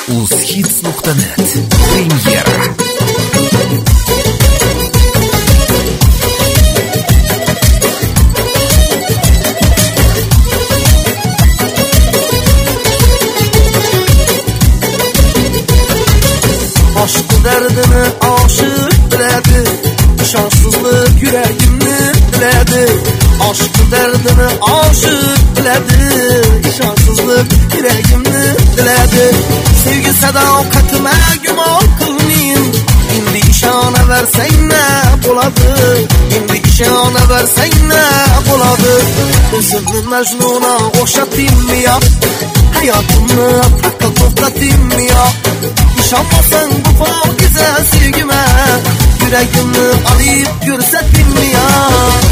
uzhits.net Premyera. Aşkı derdini aşık biledi, şanssızlık yüreğimni diledi. Aşkı derdini aşık biledi, şanssızlık yüreğimni diledi. Sevgi sadakatime güman kılmayın, indi işana versen ne buladı, indi işana versen ne buladı. Üzümlü Mecnun'a oxşatayım ya, hayatımı takıl toplatayım ya. İnşallasın bu pakize sevgime, yüreğimi alıp görsettin mi ya?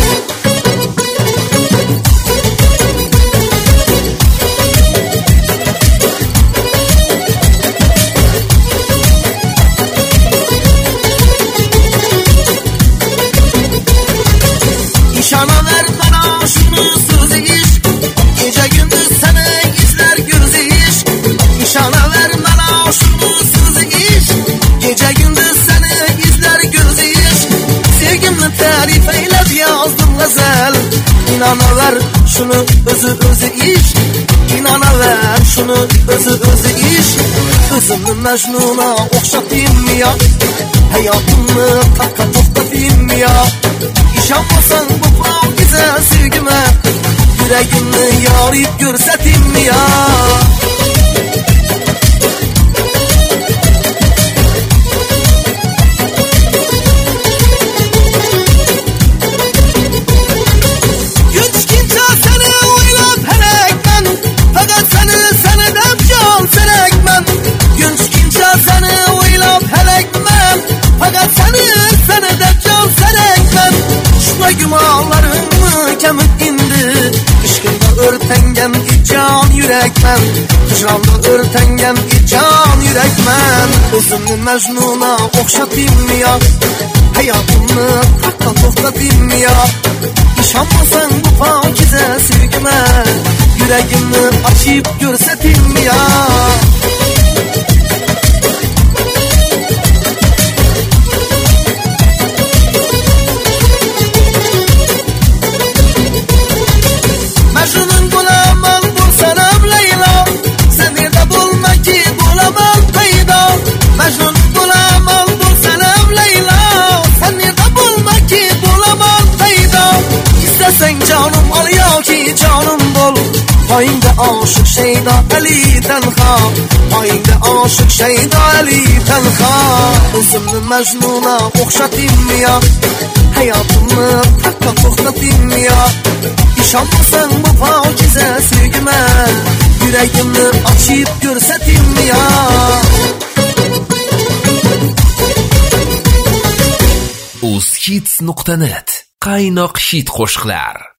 İnşana ver bana şunu sözü iş, gece gündüz seni izler gözü iş. İnşana ver bana şunu sözü iş, gece gündüz seni izler gözü iş. Sevgimle tarif eylep yazdım gazel, İnana ver şunu özü iş, İnana ver şunu özü iş. Kızımı Mecnun'a oxşatayım ya, hayatımı taka toplatayım ya. İnşallasın bu pakize sevgime, yüreğimi yarıp görseteyim ya. Gümanlarımı kemik indi, İşkında örtengen can yürekmen, hicranda örtengen can yürekmen. Özümlü Mecnun'a oxşatayım ya, hayatımı takla toplatayım ya. İnşallasın bu pakize sevgime, yüreğimi açıp görseteyim ya. Mecnun'un bulamam bulsanam Leyla, sen nerede bulma ki bulamam peyda. Mecnun bulamam bulsanam Leyla, sen nerede bulma ki bulamam peyda. İstesen canım al ya ki canım bol, payinde aşık şeyda Ali tenha, payinde aşık şeyda Ali tenha. Özümlü Mecnun'a oxşatayım ya, hayatımı takla toplatayım ya. İnşallasın bu pakize sevgime, yüreğimi açıp görseteyim ya. uzhits.net Qaynoq hit qo'shiqlar.